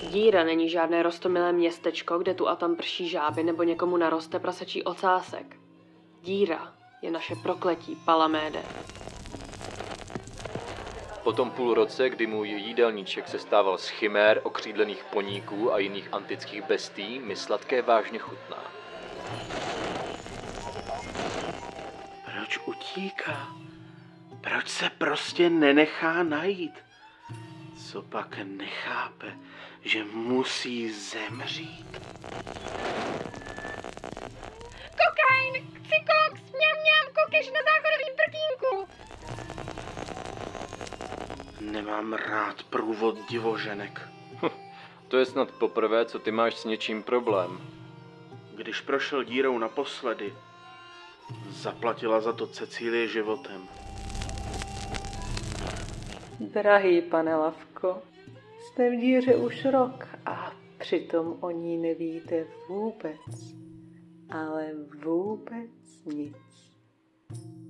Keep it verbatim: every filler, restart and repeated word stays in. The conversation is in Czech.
Díra není žádné roztomilé městečko, kde tu a tam prší žáby nebo někomu naroste prasečí ocásek. Díra je naše prokletí, Palaméde. Po tom půl roce, kdy můj jídelníček se stával z chimér, okřídlených poníků a jiných antických bestí, mi sladké vážně chutná. Proč utíká? Proč se prostě nenechá najít? Co pak nechápe, že musí zemřít? Kokain! Chci koks! Mňam, mňam! Kokeš na záchodovým prkínku! Nemám rád průvod divoženek. To je snad poprvé, co ty máš s něčím problém. Když prošel dírou naposledy, zaplatila za to Cecílie životem. Drahý pane Lavko, jste v díře už rok a přitom o ní nevíte vůbec, ale vůbec nic.